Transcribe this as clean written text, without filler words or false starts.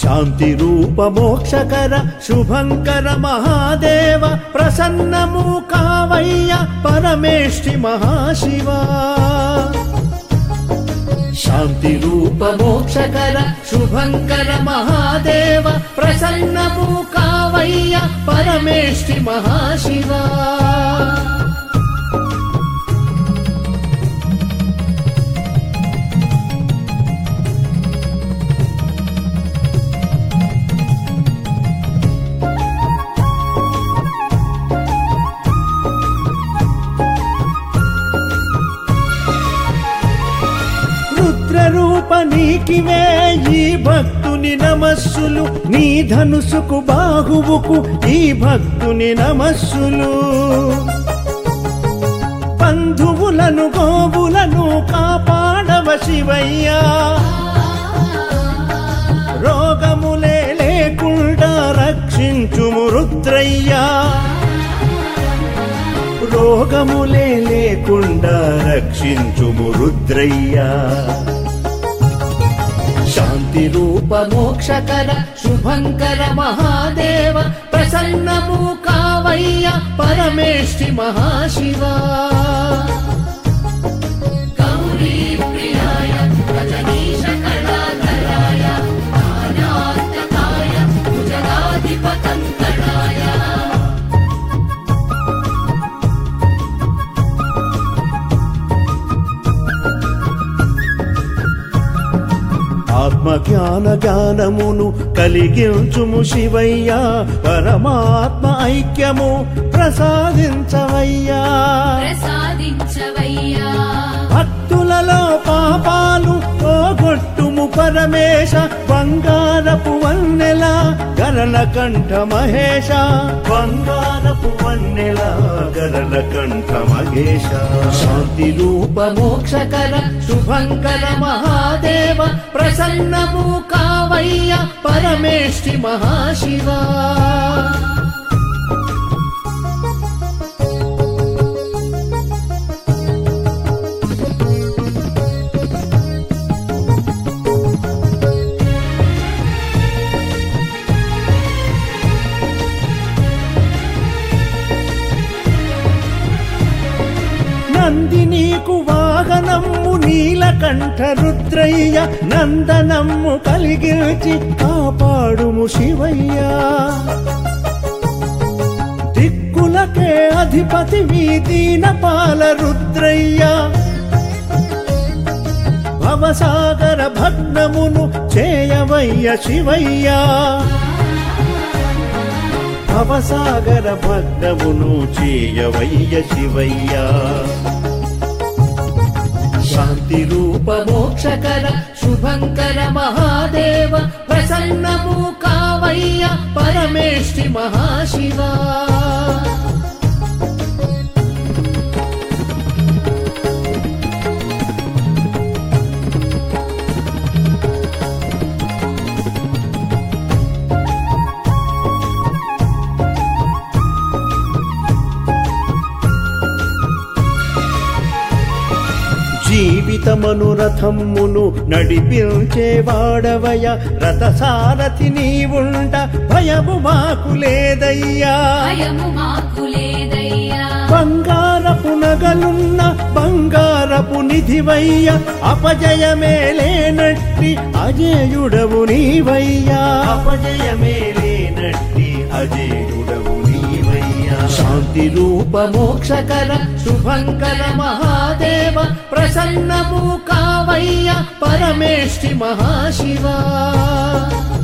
శాంతి రూప మోక్షకర శుభంకర మహాదేవ ప్రసన్నము కావయ్య పరమేష్ఠి మహాశివా శాంతి రూప మోక్షకర శుభంకర మహాదేవ ప్రసన్నము కావయ్య పరమేష్ఠి మహాశివా రూప నీకివే ఈ భక్తుని నమస్సులు నీ ధనుసుకు బాహువుకు ఈ భక్తుని నమస్సులు బంధువులను గోవులను కాపాడవ శివయ్యా రోగములే లేకుండా రక్షించుము రుద్రయ్యా రోగములే లేకుండా రక్షించుము రుద్రయ్యా శాంతి రూప మోక్షకర శుభంకర మహాదేవ ప్రసన్నము కావయ్య పరమేష్ఠి మహాశివా గౌరీ ప్రియాయ రజనీశ కళాధరాయ జ్ఞానార్థకాయ భుజగాధిపతంకరాయ ఆత్మజ్ఞాన జ్ఞానమును కలిగించుము శివయ్యా పరమాత్మ ఐక్యము ప్రసాదించవయ్యా భక్తులలో పాపాలు పోగొట్టుము పరమేశ బంగారపు వన్నెల గరల కంఠ మహేశ బంగారపు వన్నెల గరల కంఠ మహేశ శాంతి రూప మోక్షకర శుభంకర మహాదేవ ప్రసన్నము కావయ్య పరమేష్ఠి మహాశివా నందినీకు వాహనము నీలకంఠ రుద్రయ్య నందనము కలిగిల్చి కాపాడుము శివయ్యా దిక్కులకే అధిపతి దీనపాల రుద్రయ్య భవసాగర భగ్నమును చేయవయ్య శివయ్యా భవసాగర భగ్నమును చేయవయ్య శివయ్యా శాంతి రూప మోక్షకర శుభంకర మహాదేవ ప్రసన్నము కావయ్య పరమేష్ఠి మహాశివా జీవితమనురథమ్మును నడిపించేవాడవయ రథసారథి నీవుండ భయము మాకు లేదయ్యా బంగారపు నగలున్న బంగారపు నిధివయ్య అపజయమే లేనట్టి అజేయుడవు నీవయ్యా అపజయమే లేనట్టి అజేయుడవు శాంతి రూప మోక్షకర శుభంకర మహాదేవ ప్రసన్నము కావయ్య పరమేష్ఠి మహాశివా